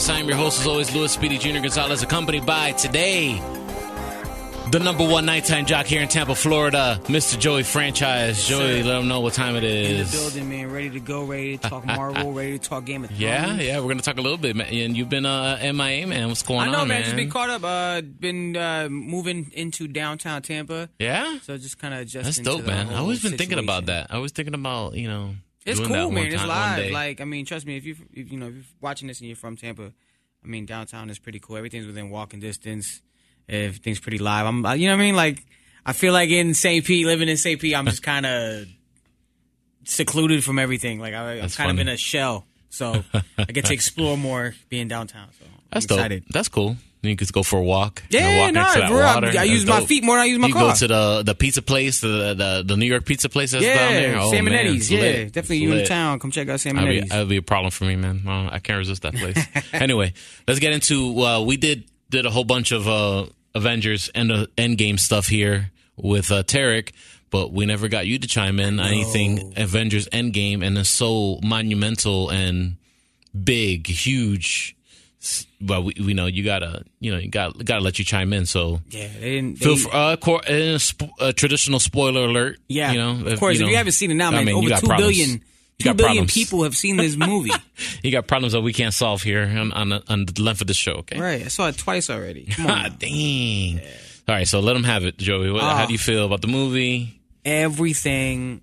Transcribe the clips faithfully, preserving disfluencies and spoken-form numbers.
Podcast. I am your host, as always, Louis Speedy Junior Gonzalez, accompanied by today the number one nighttime jock here in Tampa, Florida, Mister Joey Franchise. Joey, let them know what time it is. In the building, man. Ready to go, ready to talk Marvel, ready to talk Game of Thrones. Yeah, yeah, we're going to talk a little bit, man. And you've been uh, M I A, man. What's going on, man? I know, man. Just been caught up. Uh, been uh, moving into downtown Tampa. Yeah? So just kind of adjusting. That's dope, to the man. whole I always been situation. thinking about that. I was thinking about, you know, it's doing that cool, one man. It's time- one day. live. Like, I mean, trust me, if you if you know if you're watching this and you're from Tampa, I mean, downtown is pretty cool. Everything's within walking distance. Everything's pretty live. I'm, you know what I mean? Like, I feel like in Saint Pete, living in Saint Pete, I'm just kind of secluded from everything. Like, I, I'm That's kind funny. of in a shell, so I get to explore more being downtown. So I'm That's excited. dope. That's cool. You could go for a walk. Yeah, you know, walk no, next to that bro, I- water. I That's use my dope. feet more than I use my you car. go to the the pizza place, the the, the New York pizza place that's Yeah, down there. Oh, Sam and man, Eddie's. it's Yeah, lit. definitely It's you in lit. town. Come check out Sam and That'd be, Eddie's. that'd be a problem for me, man. Uh, I can't resist that place. Anyway, let's get into. Uh, we did did a whole bunch of uh, Avengers and uh, Endgame stuff here with uh, Tarek, but we never got you to chime in on anything Avengers Endgame, and it's so monumental and big, huge. Well, we, we know you gotta, you know, you got gotta let you chime in. So Yeah, they didn't. feel they- for, uh, cor- uh, sp- uh, traditional spoiler alert. Yeah, you know, of course. If know, you haven't seen it now, I man, mean, you over got two problems. billion, You two got billion problems. people have seen this movie. You got problems that we can't solve here on on, the- on the length of the show. Okay, Right, I saw it twice already. Come on, now. Ah, dang. All right, so let them have it, Joey. What, Ah. how do you feel about the movie? Everything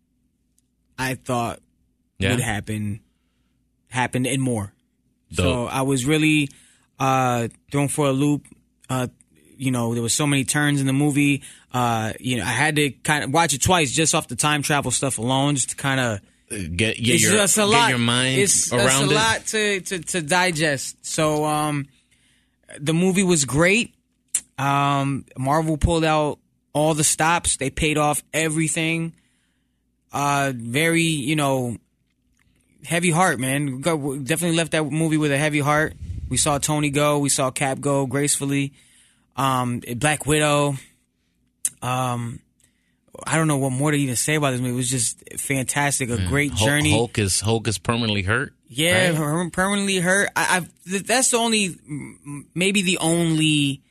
I thought Yeah, would happen happened and more. So Dope. I was really uh, thrown for a loop. Uh, you know, there was so many turns in the movie. Uh, you know, I had to kind of watch it twice just off the time travel stuff alone, just to kind of. get get It's your just a get lot. your mind it's, around it's a it. lot to, to, to digest. So um, the movie was great. Um, Marvel pulled out all the stops. They paid off everything. Uh, very, you know, heavy heart, man. Got- Definitely left that movie with a heavy heart. We saw Tony go. We saw Cap go gracefully. Um, Black Widow. Um, I don't know what more to even say about this movie. It was just fantastic. A great Hulk- journey. Hulk is Hulk is permanently hurt. Yeah, right? her- permanently hurt. I, I've th- that's the only, m- maybe the only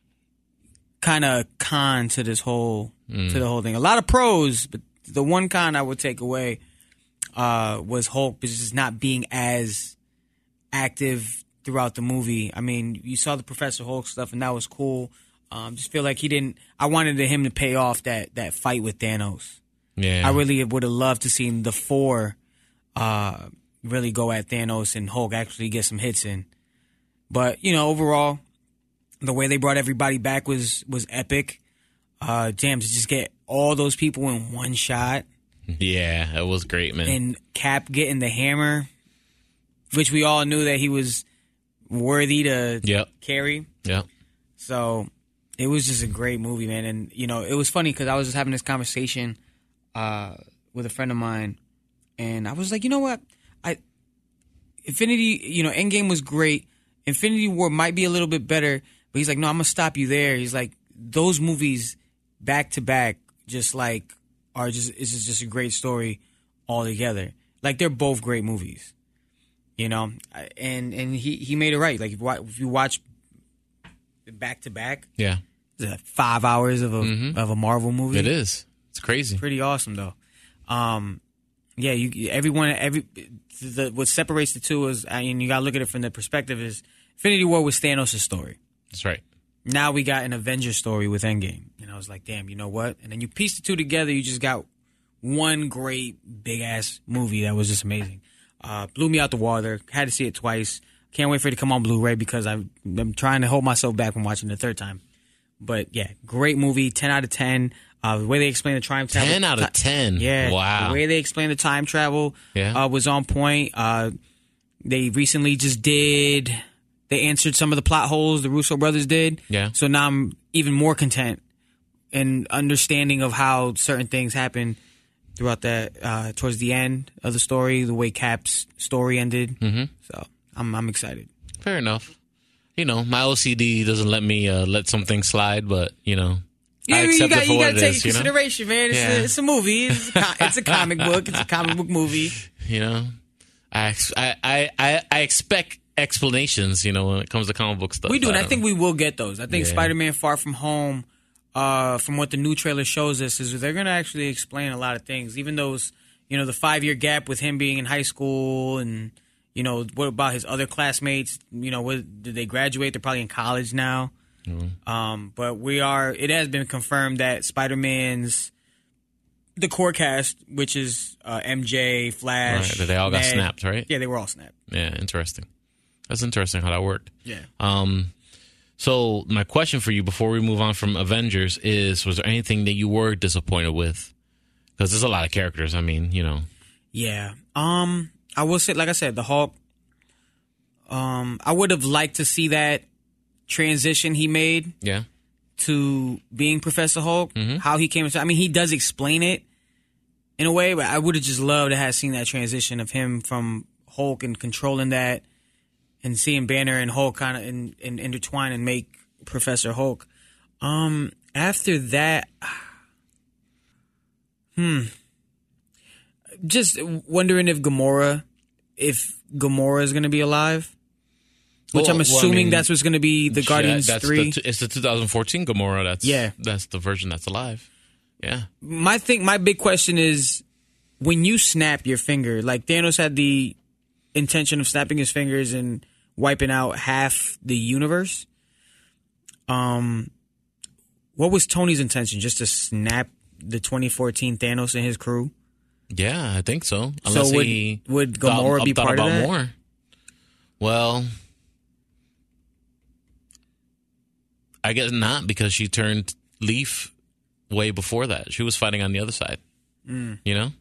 kind of con to this whole Mm. to the whole thing. A lot of pros, but the one con I would take away uh, was Hulk just not being as active throughout the movie. I mean, you saw the Professor Hulk stuff, and that was cool. Um, just feel like he didn't. I wanted him to pay off that that fight with Thanos. Yeah, I really would have loved to see the four uh, really go at Thanos and Hulk actually get some hits in. But, you know, overall, the way they brought everybody back was was epic. Uh, damn, to just get all those people in one shot yeah, that was great, man. and Cap getting the hammer, which we all knew that he was worthy to Yep. carry. yeah, So it was just a great movie, man. And, you know, it was funny because I was just having this conversation uh, with a friend of mine, and I was like, you know what? I Infinity, you know, Endgame was great. Infinity War might be a little bit better, but he's like, no, I'm going to stop you there. He's like, those movies back to back just like are just, it's just just a great story altogether. Like, they're both great movies, you know? And and he, he made it right. Like, if you wa- if you watch back to back, yeah. is that five hours of a of a Marvel movie. It is. It's crazy. Pretty awesome though. Um, yeah, you everyone every the what separates the two is, I mean, you gotta look at it from the perspective is Infinity War was Thanos' story. That's right. Now we got an Avengers story with Endgame, and I was like, damn, you know what? And then you piece the two together, you just got one great big ass movie that was just amazing. Uh, blew me out the water. Had to see it twice. Can't wait for it to come on Blu-ray because I'm, I'm trying to hold myself back from watching it the third time. But yeah, great movie. ten out of ten. Uh, the way they explain the time travel. ten out of ten. Yeah. Wow. The way they explain the time travel Yeah. uh, was on point. Uh, they recently just did. They answered some of the plot holes the Russo brothers did. Yeah. So now I'm even more content and understanding of how certain things happen throughout that uh, towards the end of the story, the way Cap's story ended. Mm-hmm. So I'm I'm excited. Fair enough. You know, my O C D doesn't let me uh, let some things slide, but you know, Yeah, I I mean, accept you got it for you what got to it take is. You know, consideration, man. It's, Yeah. a, it's a movie. It's a, com- it's a comic book. It's a comic book movie. you know, I ex- I I I, I expect explanations, you know, when it comes to comic book stuff. We do, and I don't think know. we will get those. I think Yeah. Spider-Man Far From Home, uh, from what the new trailer shows us, is they're going to actually explain a lot of things. Even those, you know, the five-year gap with him being in high school and, you know, what about his other classmates? You know, what, did they graduate? They're probably in college now. Mm-hmm. Um, but we are, it has been confirmed that Spider-Man's, the core cast, which is uh, M J, Flash. Right, that they all got Ned, snapped, right? Yeah, they were all snapped. Yeah, interesting. That's interesting how that worked. Yeah. Um, so my question for you before we move on from Avengers is, was there anything that you were disappointed with? Because there's a lot of characters. I mean, you know. Yeah. Um, I will say, like I said, the Hulk. Um, I would have liked to see that transition he made. Yeah. To being Professor Hulk, mm-hmm. how he came into. I mean, he does explain it in a way, but I would have just loved to have seen that transition of him from Hulk and controlling that, and seeing Banner and Hulk kind of in, in, intertwine and make Professor Hulk. Um, after that, hmm, just wondering if Gamora, if Gamora is going to be alive. Which well, I'm assuming well, I mean, that's what's going to be the Guardians yeah, that's three. The, it's the two thousand fourteen Gamora. That's yeah. That's the version that's alive. Yeah. My thing, my big question is, when you snap your finger, like Thanos had the intention of snapping his fingers and wiping out half the universe. Um, what was Tony's intention? Just to snap the twenty fourteen Thanos and his crew? Yeah, I think so. Unless so would, he would Gamora thought, be thought part about of that? More. Well, I guess not, because she turned Leaf way before that. She was fighting on the other side. Mm. You know?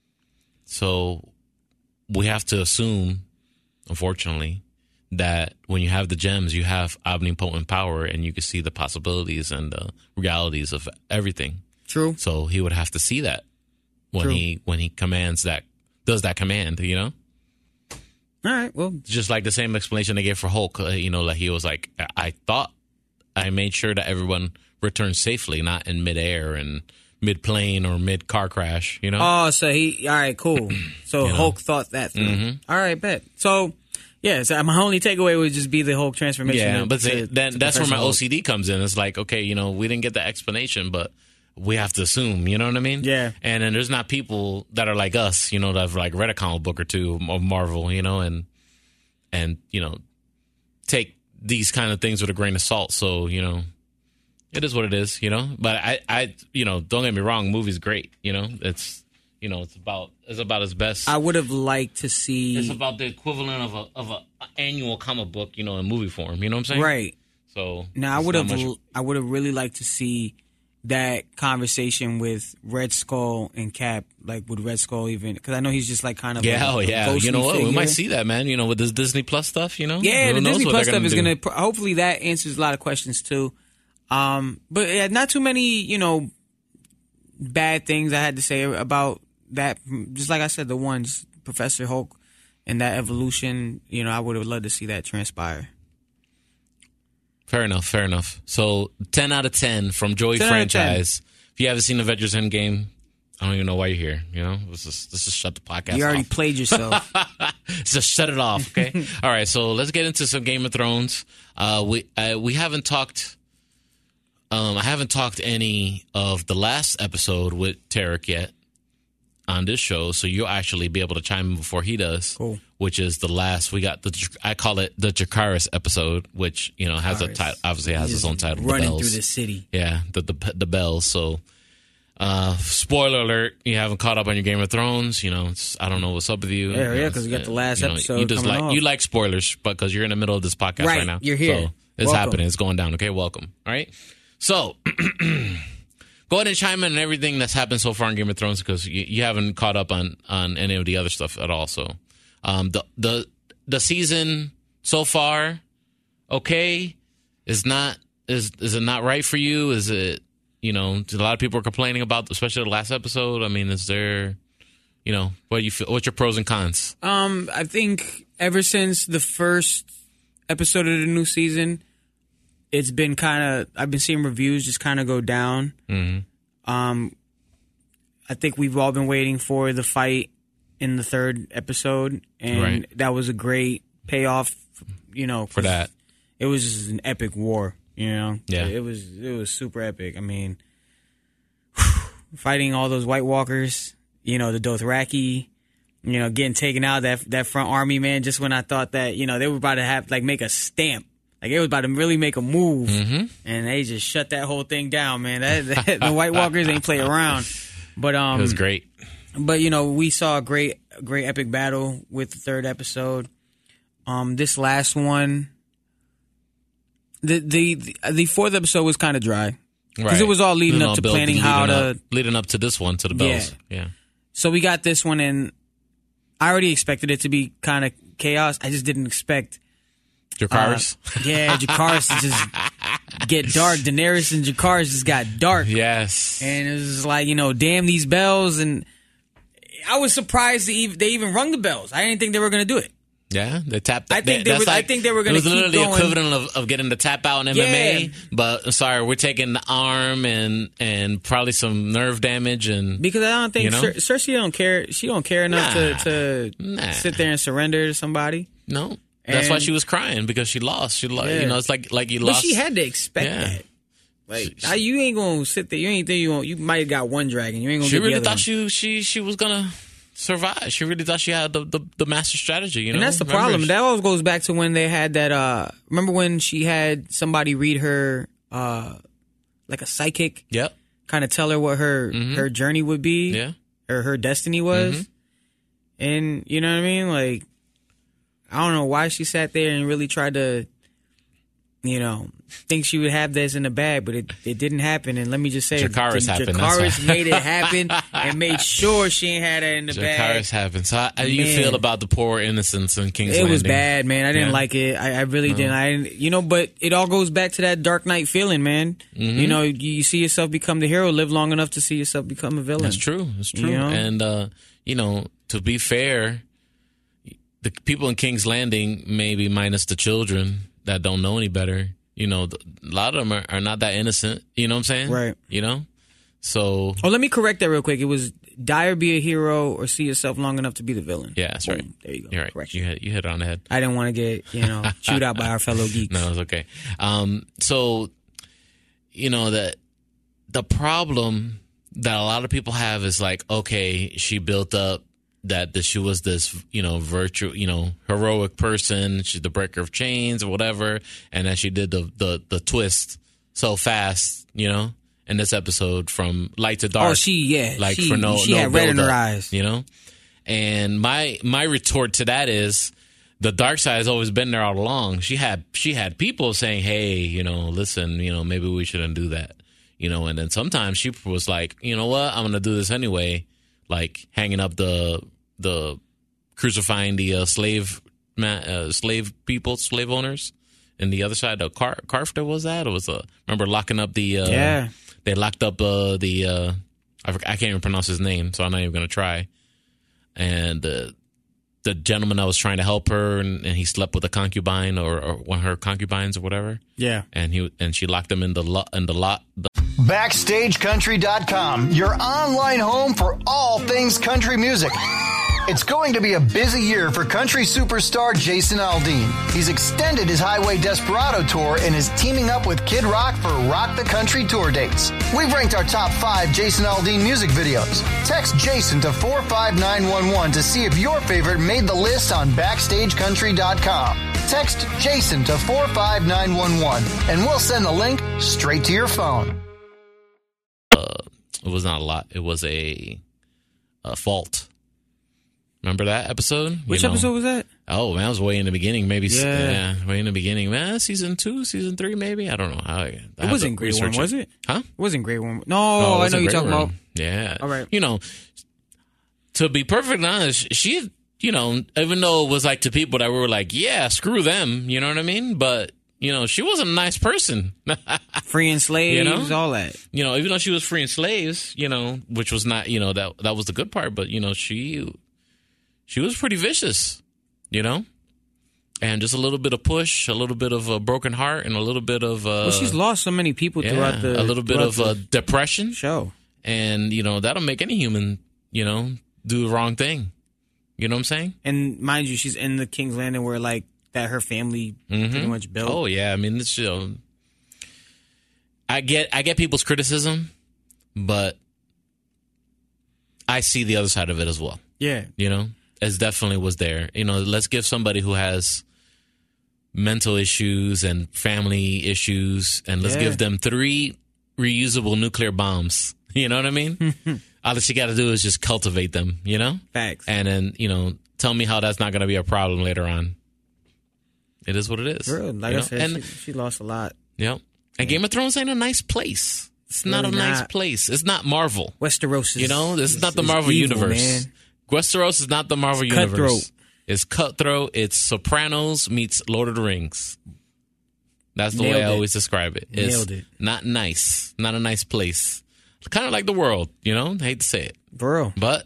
So we have to assume, unfortunately, that when you have the gems, you have omnipotent power and you can see the possibilities and the realities of everything. True. So he would have to see that when True. he when he commands that, does that command, you know? All right, well. Just like the same explanation they gave for Hulk, uh, you know, like he was like, I thought I made sure that everyone returned safely, not in midair and mid-plane or mid-car crash, you know? Oh, so he, all right, cool. So You know? Hulk thought that through. Mm-hmm. All right, bet. So, yeah, so my only takeaway would just be the Hulk transformation. Yeah, to, but see, to, then to that's where my Professor Hulk. O C D comes in. It's like, okay, you know, we didn't get the explanation, but we have to assume, you know what I mean? Yeah. And then there's not people that are like us, you know, that have like read a comic book or two of Marvel, you know, and, and, you know, take these kind of things with a grain of salt. So, you know, it is what it is, you know. But I, I, you know, don't get me wrong, movie's great, you know. It's, you know, it's about, it's about his best. I would have liked to see. It's about the equivalent of a of a annual comic book, you know, in movie form. You know what I'm saying? Right. So now I it's would not have, much- I would have really liked to see that conversation with Red Skull and Cap, like would Red Skull even? Because I know he's just like kind of Yeah, a, oh a yeah. ghostly You know what? We figure. might see that, man. You know, with this Disney Plus stuff. You know. Yeah, Who the knows Disney what Plus they're stuff is do. going to hopefully that answers a lot of questions too. Um, but yeah, not too many, you know, bad things I had to say about that. Just like I said, the ones Professor Hulk and that evolution. You know, I would have loved to see that transpire. Fair enough. Fair enough. So ten out of ten from Joey ten out of ten. franchise. If you haven't seen Avengers Endgame, I don't even know why you're here. You know, let's just, let's just shut the podcast You already off. played yourself. Just shut it off, okay? All right, so let's get into some Game of Thrones. Uh, we uh, we haven't talked. Um, I haven't talked any of the last episode with Tarek yet on this show, so you'll actually be able to chime in before he does. Cool. Which is the last we got the I call it the Jakaris episode, which you know has a Jakaris. title. Obviously has its Just own title. The running Bells. through the city. Yeah, the the the bells. So, uh, spoiler alert: you haven't caught up on your Game of Thrones. You know, it's, I don't know what's up with you. Yeah, you yeah, know, 'cause you got the uh, last you know, episode You just coming like off. you like spoilers, but because you're in the middle of this podcast right, Right, now, you're here. So it's Welcome. happening. It's going down. Okay, welcome. All right. So, go ahead and chime in on everything that's happened so far in Game of Thrones because you, you haven't caught up on on any of the other stuff at all. So, um, the the the season so far, okay, is not is is it not right for you? Is it, you know, a lot of people are complaining about, especially the last episode. I mean, is there, you know, what do you feel? What's your pros and cons? Um, I think ever since the first episode of the new season, it's been kind of, I've been seeing reviews just kind of go down. Mm-hmm. Um, I think we've all been waiting for the fight in the third episode, and Right. that was a great payoff you know, for that. It was just an epic war, you know. Yeah. It was it was super epic. I mean, fighting all those White Walkers, you know, the Dothraki, you know, getting taken out that that front army, man. Just when I thought that, you know, they were about to have like make a stamp, like they was about to really make a move, mm-hmm. and they just shut that whole thing down, man. That, that, the White Walkers ain't play around. But um, it was great. But you know, we saw a great, great epic battle with the third episode. Um, this last one. The, the the fourth episode was kind of dry because right. it was all leading all up to build, planning how to up, leading up to this one to the bells. Yeah. yeah. So we got this one, and I already expected it to be kind of chaos. I just didn't expect Dracarys. Uh, yeah, Dracarys to just get dark. Daenerys and Dracarys just got dark. Yes. And it was like, you know, damn these bells, and I was surprised they even, they even rung the bells. I didn't think they were going to do it. Yeah, they tapped. I think they, they were. Like, I think they were going to keep going. It was literally the equivalent of, of getting the tap out in M M A. Yeah. But sorry, we're taking the arm and and probably some nerve damage and because I don't think you know? Cer- Cersei don't care. She don't care enough nah, to, to nah. sit there and surrender to somebody. No, that's and, why she was crying because she lost. She lost. Yeah. You know, it's like like you but lost. But she had to expect yeah. that. Like she, you ain't gonna sit there. You ain't think you gonna, you might have got one dragon. You ain't gonna. She get really the other thought one. she she she was gonna survive. She really thought she had the, the, the master strategy, you know? And that's the remember problem. she, that always goes back to when they had that, uh, remember when she had somebody read her, uh, like a psychic? Yep. Kind of tell her what her, mm-hmm. her journey would be? Yeah. Or her destiny was? Mm-hmm. And, you know what I mean? Like, I don't know why she sat there and really tried to, you know, think she would have this in the bag, but it, it didn't happen. And let me just say, Dracarys J- happened. Dracarys made it happen and made sure she ain't had it in the Dracarys bag. Dracarys happened. So how do you feel about the poor innocents in King's It Landing? was bad, man. I didn't yeah. like it. I, I really no. didn't. I didn't, you know, but it all goes back to that Dark Knight feeling, man. Mm-hmm. You know, you, you see yourself become the hero, live long enough to see yourself become a villain. That's true. That's true. You know? And, uh, you know, to be fair, the people in King's Landing, maybe minus the children that don't know any better, you know, a lot of them are, are not that innocent. You know what I'm saying? Right. You know? So. Oh, let me correct that real quick. It was die or be a hero or see yourself long enough to be the villain. Yeah, that's right. Boom. There you go. You're right. Correction. You hit, you hit it on the head. I didn't want to get, you know, chewed out by our fellow geeks. No, it's okay. Um, so, you know, the, the problem that a lot of people have is like, okay, she built up that that she was this, you know, virtue, you know, heroic person. She's the breaker of chains or whatever. And then she did the, the, the twist so fast, you know, in this episode from light to dark. Oh, she, yeah. Like she, for no, she no had red in her build-up, eyes. you know? And my, my retort to that is the dark side has always been there all along. She had, she had people saying, hey, you know, listen, you know, maybe we shouldn't do that, you know? And then sometimes she was like, you know what? I'm going to do this anyway. Like hanging up the, the crucifying the uh, slave man, uh, slave people, slave owners, and the other side, the car, Carfter was that? It was a uh, remember locking up the uh, yeah. They locked up uh, the uh, I, I can't even pronounce his name, so I'm not even gonna try. And uh, the gentleman that was trying to help her, and, and he slept with a concubine or, or one of her concubines or whatever. Yeah, and he and she locked him in the lot in the lot. The- Backstage Country dot com, your online home for all things country music. It's going to be a busy year for country superstar Jason Aldean. He's extended his Highway Desperado tour and is teaming up with Kid Rock for Rock the Country tour dates. We've ranked our top five Jason Aldean music videos. Text Jason to four five nine one one to see if your favorite made the list on Backstage Country dot com. Text Jason to four five nine one one and we'll send the link straight to your phone. Uh, it was not a lot. It was a, a fault. Remember that episode? Which you know, episode was that? Oh, man, it was way in the beginning. Maybe, yeah, yeah way in the beginning. Man, season two, season three, maybe? I don't know. I, I it wasn't Grey Worm, was it? Huh? It wasn't Grey Worm. No, oh, I know you're talking about. Yeah. All right. You know, to be perfectly honest, she, you know, even though it was like to people that were like, yeah, screw them, you know what I mean? But, you know, she wasn't a nice person. Freeing slaves, you know? all that. You know, even though she was freeing slaves, you know, which was not, you know, that that was the good part, but, you know, she... She was pretty vicious, you know? And just a little bit of push, a little bit of a broken heart, and a little bit of... Uh, well, she's lost so many people yeah, throughout the... A little bit of uh, depression. Show. And, you know, that'll make any human, you know, do the wrong thing. You know what I'm saying? And mind you, she's in the King's Landing where, like, that her family Mm-hmm. pretty much built. Oh yeah, I mean, it's, you know, I get I get people's criticism, but I see the other side of it as well. Yeah. You know, as definitely was there. You know, let's give somebody who has mental issues and family issues, and let's Yeah. give them three reusable nuclear bombs. You know what I mean? All that you got to do is just cultivate them, you know? Facts. And then, you know, tell me how that's not going to be a problem later on. It is what it is. Real, like you I know? said, and, she, she lost a lot. yeah. And Game of Thrones ain't a nice place. It's not Really a nice not. place. It's not Marvel. Westeros is, You know, this is not the is Marvel evil, universe. man. Westeros is not the Marvel It's universe. cutthroat. It's cutthroat. It's Sopranos meets Lord of the Rings. That's the Nailed way I it. always describe it. It's Nailed it. not nice. Not a nice place. Kind of like the world, you know? I hate to say it. For real. But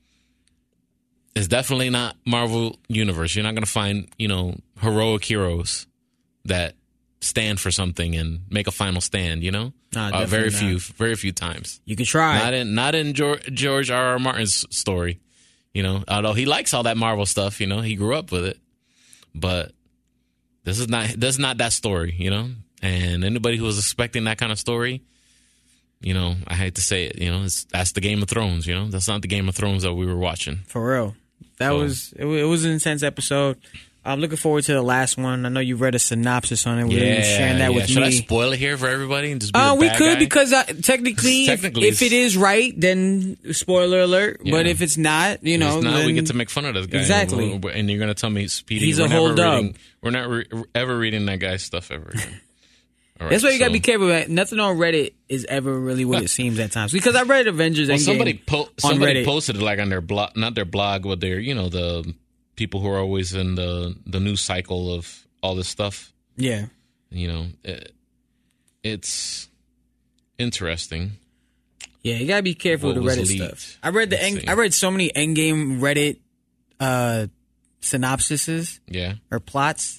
it's definitely not Marvel universe. You're not going to find, you know, heroic heroes that stand for something and make a final stand, you know? Nah, uh, very definitely few, not. very few times. You can try. Not in not in George, George R. R. Martin's story, you know. Although he likes all that Marvel stuff, you know, he grew up with it. But this is not this is not that story, you know. And anybody who was expecting that kind of story, you know, I hate to say it, you know, it's, that's the Game of Thrones, you know. That's not the Game of Thrones that we were watching. For real. That So- was it, wa- it was an intense episode. I'm looking forward to the last one. I know you read a synopsis on it. We're Yeah, sharing that yeah. with Should me. I spoil it here for everybody and just be Uh, the we bad could guy? because I, technically, Technically, if, if it is right, then spoiler alert. Yeah. But if it's not, you know, If not, then we get to make fun of this guy. Exactly. And, and you're going to tell me, Speedy, He's we're a never hold up. reading, we're not re- ever reading that guy's stuff ever again. All right, That's why you gotta so- be careful. Man. Nothing on Reddit is ever really what it seems at times. Because I read Avengers Well, Endgame somebody po- on somebody Reddit. posted it like on their blog, not their blog, but their, you know, the people who are always in the the news cycle of all this stuff. Yeah, You know, it, it's interesting. yeah, you gotta be careful What with the was Reddit leaked? stuff. I read the Let's end, see. I read so many Endgame Reddit uh, synopsises Yeah, or plots,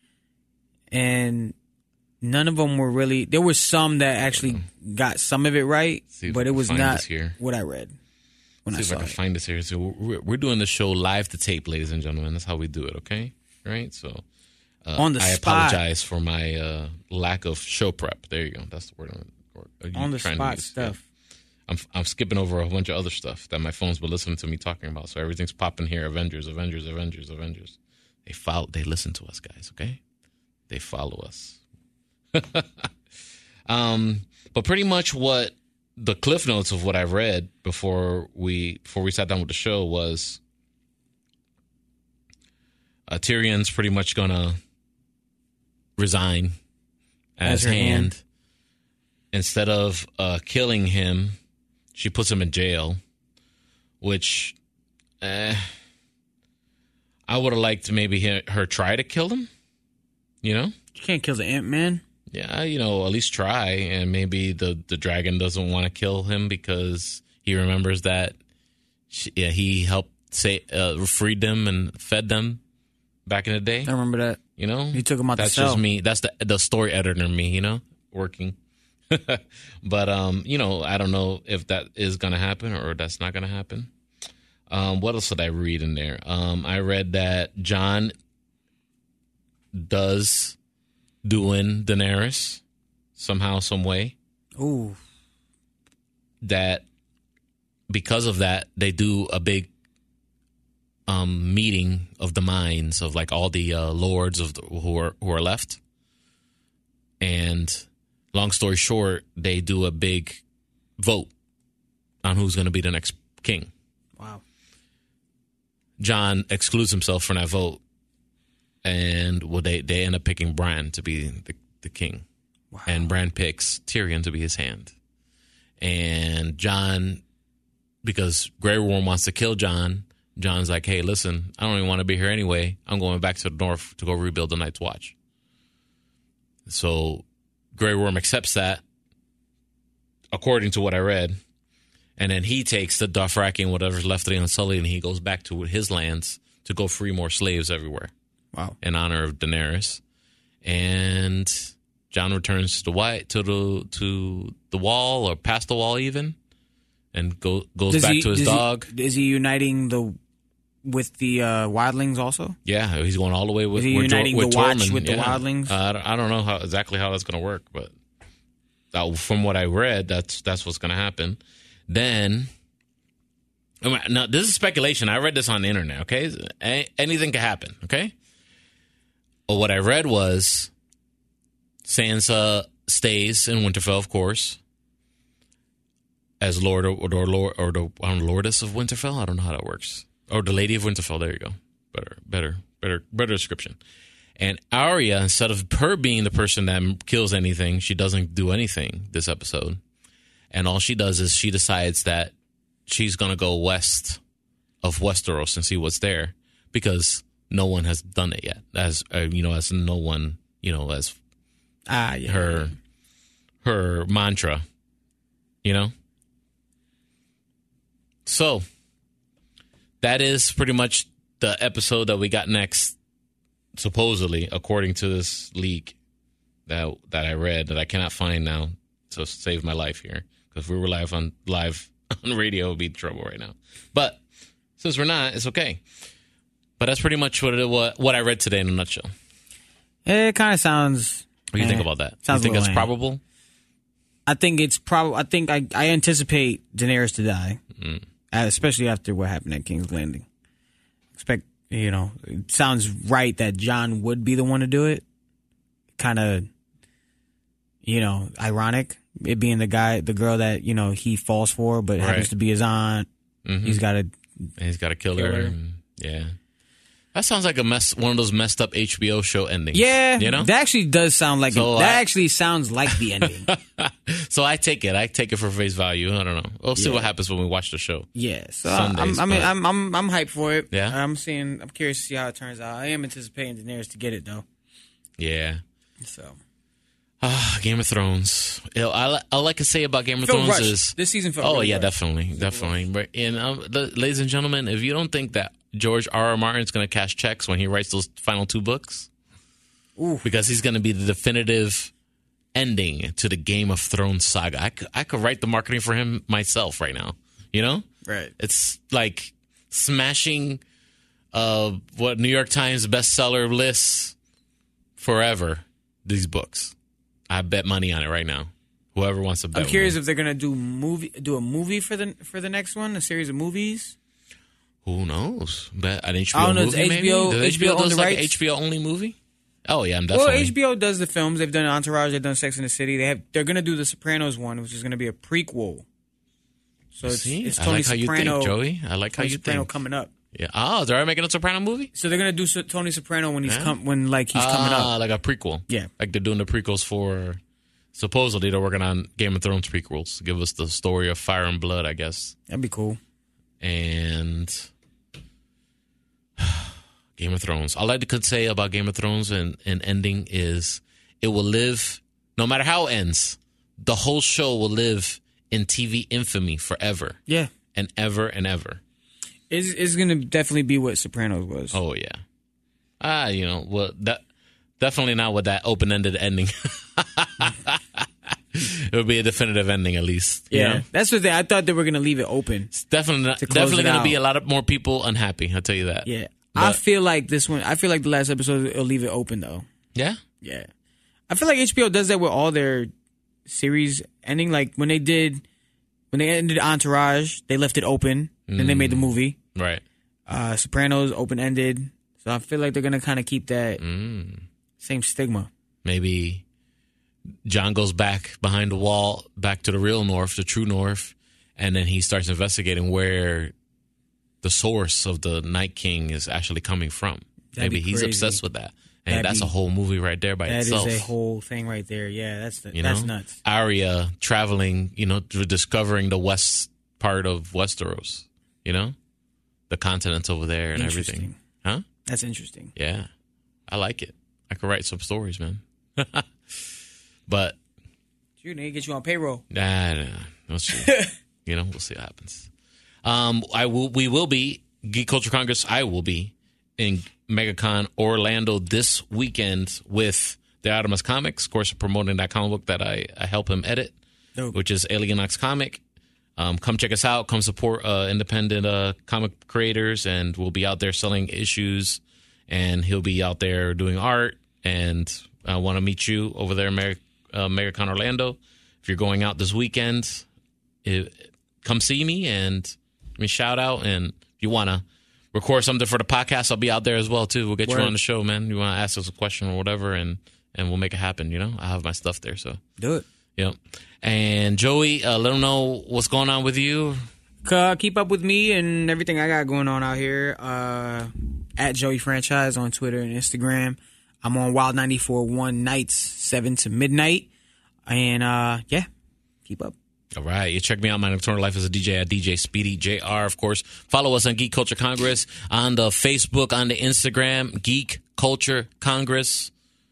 and none of them were really. There were some that actually got some of it right, See if but I it can was find not this here. what I read when see I if I saw can it. find this here. So we're, we're doing the show live to tape, ladies and gentlemen. That's how we do it. Okay, right? So. Uh, On the I spot. apologize for my uh, lack of show prep. There you go. That's the word. I'm, or, are you On the trying to spot use? stuff. Yeah. I'm I'm skipping over a bunch of other stuff that my phone's been listening to me talking about. So everything's popping here. Avengers, Avengers, Avengers, Avengers. They follow. They listen to us, guys. Okay, they follow us. um, but pretty much what the cliff notes of what I've read before we before we sat down with the show was uh, Tyrion's pretty much gonna resign as, As her hand. hand. Instead of uh, killing him, she puts him in jail, which eh, I would have liked to maybe hear her try to kill him. You know? You can't kill the Ant Man. Yeah, you know, at least try. And maybe the, the dragon doesn't want to kill him because he remembers that she, yeah, he helped say uh, freed them and fed them back in the day. I remember that. You know, He took him out the That's cell. just me. That's the the story editor in me. You know, working. But um, you know, I don't know if that is going to happen or that's not going to happen. Um, what else did I read in there? Um, I read that John does doing Daenerys somehow, some way. Ooh, That because of that, they do a big um, meeting of the minds of like all the uh, lords of the, who are who are left. And long story short, they do a big vote on who's going to be the next king. wow. John excludes himself from that vote, and well, they they end up picking Bran to be the, the king, Wow. and Bran picks Tyrion to be his hand. And John, because Grey Worm wants to kill John, John's like, hey, listen, I don't even want to be here anyway. I'm going back to the north to go rebuild the Night's Watch. So Grey Worm accepts that, according to what I read. And then he takes the Dothraki and whatever's left of the Unsullied, and he goes back to his lands to go free more slaves everywhere Wow. in honor of Daenerys. And John returns to the white to the to the wall or past the wall even, and go, goes Does back he- to his does he- dog. is he uniting the with the uh, wildlings also? Yeah, he's going all the way with, Is he with, uniting with the Watch Tormund. with the Yeah. wildlings? Uh, I don't- I don't know how exactly how that's going to work, but uh, from what I read, that's that's what's going to happen. Then, now this is speculation. I read this on the internet. Okay, A- anything can happen. Okay, but what I read was Sansa stays in Winterfell, of course, as Lord or, or Lord or the um, Lordess of Winterfell. I don't know how that works. Or the Lady of Winterfell. There you go. Better, better, better, better description. And Arya, instead of her being the person that kills anything, she doesn't do anything this episode. And all she does is she decides that she's going to go west of Westeros and see what's there, because no one has done it yet. As uh, you know, as no one, you know, as Ah, yeah. her her mantra, you know. So that is pretty much the episode that we got next, supposedly, according to this leak that that I read that I cannot find now to save my life here. Because if we were live on live on radio, it would be trouble right now. But since we're not, it's okay. But that's pretty much what it, what what I read today in a nutshell. It kind of sounds. What do you eh, think about that? Sounds you think a that's little lame. probable? I think it's probably. I think I, I anticipate Daenerys to die, Mm. uh, especially after what happened at King's Landing. Expect you know, it sounds right that Jon would be the one to do it. Kind of, you know, ironic. It being the guy, the girl that, you know, he falls for, but Right. happens to be his aunt. Mm-hmm. He's got to. And he's got to kill, Kill her. her. And, yeah. That sounds like a mess. One of those messed up H B O show endings. Yeah, You know? that actually does sound like So it. That I- actually sounds like the ending. So I take it. I take it for face value. I don't know. We'll see Yeah. what happens when we watch the show. Yeah, so Sundays, I'm, I mean, but- I'm, I'm, I'm hyped for it. Yeah? I'm seeing. I'm curious to see how it turns out. I am anticipating Daenerys to get it though. Yeah. So Ah, Game of Thrones. You know, I, all I can say about Game of felt Thrones rushed. is This season felt Oh really yeah, rushed. definitely, definitely. But and um, the, ladies and gentlemen, if you don't think that George R. R. Martin is going to cash checks when he writes those final two books, Ooh. because he's going to be the definitive ending to the Game of Thrones saga, I could, I could write the marketing for him myself right now. You know, Right. it's like smashing uh, what New York Times bestseller lists forever. These books. I bet money on it right now. Whoever wants to bet. I'm with curious me. if they're gonna do movie, do a movie for the for the next one, a series of movies. Who knows? Bet an H B O I don't know, movie, it's maybe? H B O Does H B O does own the like an rights? H B O only movie? Oh yeah, I'm Well, definitely. H B O does the films. They've done Entourage. They've done Sex and the City. They have. They're gonna do the Sopranos one, which is gonna be a prequel. So it's, See, it's I Tony like how Soprano. you think, Joey. I like Tony how you Soprano think. coming up. Yeah. Oh, they're already making a Soprano movie? So they're gonna do so- Tony Soprano when he's Yeah. come when like he's coming Ah, up. like a prequel. Yeah. Like they're doing the prequels for. Supposedly they're working on Game of Thrones prequels to give us the story of Fire and Blood, I guess. That'd be cool. And Game of Thrones. All I could say about Game of Thrones and, and ending is it will live, no matter how it ends, the whole show will live in T V infamy forever Yeah, and ever and ever. it's, it's gonna definitely be what Sopranos was. Oh, yeah. Ah, you know, well, that definitely not with that open ended ending. It would be a definitive ending, at least. you yeah, know? that's what they, I thought they were gonna leave it open. It's definitely not, To close definitely it going to out. be a lot of more people unhappy. I'll tell you that. Yeah, I But- feel like this one. I feel like the last episode will leave it open though. Yeah? Yeah, I feel like H B O does that with all their series ending. Like when they did, when they ended Entourage, they left it open. Then they made the movie. Right. Uh, Sopranos open ended. So I feel like they're gonna kind of keep that Mm. same stigma. Maybe John goes back behind the wall, back to the real North, the true North, and then he starts investigating where the source of the Night King is actually coming from. That'd Maybe be he's crazy. obsessed with that. And That'd that's be- a whole movie right there by That is itself. a whole thing right there. Yeah, that's the, you that's know? nuts. Arya traveling, you know, to discovering the west part of Westeros, you know? The continents over there and everything. Interesting. Huh? That's interesting. Yeah. I like it. I could write some stories, man. But Dude, they get you on payroll. Nah, nah, we'll see. You know, we'll see what happens. Um, I will. We will be Geek Culture Congress. I will be in MegaCon Orlando this weekend with the Artemis Comics. Of course, promoting that comic book that I, I help him edit, Dope. which is Alien X Comic. Um, come check us out. Come support uh, independent uh, comic creators, and we'll be out there selling issues. And he'll be out there doing art. And I want to meet you over there, Mary, uh, MegaCon Orlando. If you're going out this weekend, it, come see me and give me a shout out. And if you want to record something for the podcast, I'll be out there as well too. We'll get Word. you on the show, man. You want to ask us a question or whatever, and and we'll make it happen. You know, I have my stuff there, so do it. Yep. And Joey, uh, let them know what's going on with you. Uh, keep up with me and everything I got going on out here. Uh, at Joey Franchise on Twitter and Instagram. I'm on Wild ninety-four point one nights, seven to midnight. And, uh, yeah, keep up. All right. You check me out. My nocturnal life as a D J at D J Speedy J R, of course. Follow us on Geek Culture Congress on the Facebook, on the Instagram, Geek Culture Congress.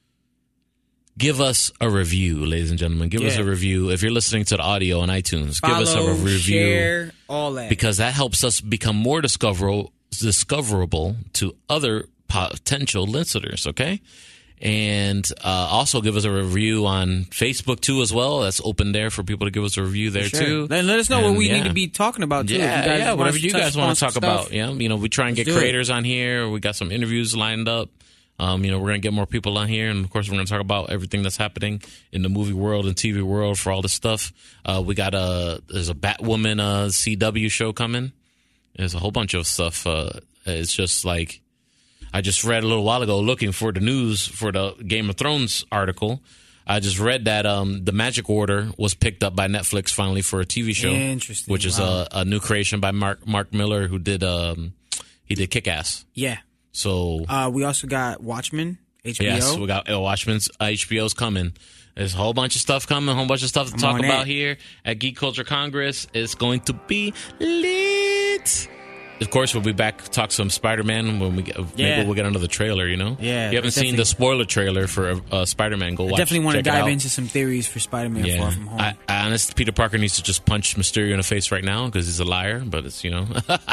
Give us a review, ladies and gentlemen. Give yeah. us a review. If you're listening to the audio on iTunes, Follow, give us a review. Share, all that. Because that helps us become more discoverable, discoverable to other potential listeners, okay? And uh, also give us a review on Facebook, too, as well. That's open there for people to give us a review there, sure. too. Then let us know and, what we yeah. need to be talking about, too. Yeah, you guys yeah whatever you guys want to talk stuff. about. Yeah, you know, we try and Let's get creators it. on here. We got some interviews lined up. Um, you know, we're going to get more people on here. And, of course, we're going to talk about everything that's happening in the movie world and T V world for all this stuff. Uh, we got a, there's a Batwoman uh, C W show coming. There's a whole bunch of stuff. Uh, it's just like, I just read a little while ago looking for the news for the Game of Thrones article. I just read that um, the Magic Order was picked up by Netflix finally for a T V show. Interesting. Which is wow. a, a new creation by Mark Mark Miller, who did um, he did Kick-Ass. Yeah. So uh, we also got Watchmen, H B O. Yes, we got uh, Watchmen's uh, H B O's coming. There's a whole bunch of stuff coming, a whole bunch of stuff to I'm talk about it. here at Geek Culture Congress. It's going to be lit. Of course, we'll be back to talk some Spider-Man when we get, yeah. maybe we'll get under the trailer, you know? Yeah. If you haven't seen the spoiler trailer for uh, Spider-Man, go watch it. I definitely want to dive out. into some theories for Spider-Man yeah. Far From Home. I, I honestly, Peter Parker needs to just punch Mysterio in the face right now because he's a liar, but it's, you know.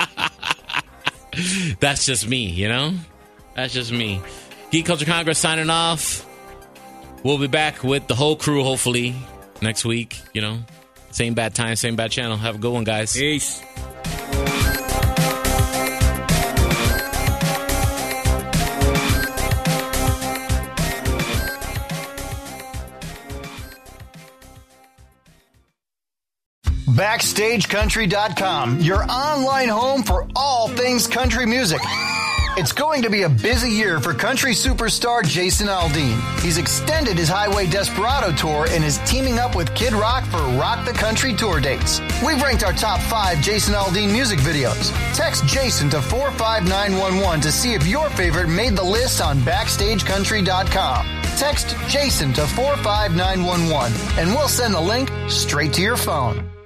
That's just me, you know? That's just me. Geek Culture Congress signing off. We'll be back with the whole crew, hopefully, next week, you know? Same bad time, same bad channel. Have a good one, guys. Peace. Backstage Country dot com, your online home for all things country music. It's going to be a busy year for country superstar Jason Aldean. He's extended his Highway Desperado tour and is teaming up with Kid Rock for Rock the Country tour dates. We've ranked our top five Jason Aldean music videos. Text Jason to four five nine one one to see if your favorite made the list on Backstage Country dot com. Text Jason to four five nine one one and we'll send the link straight to your phone.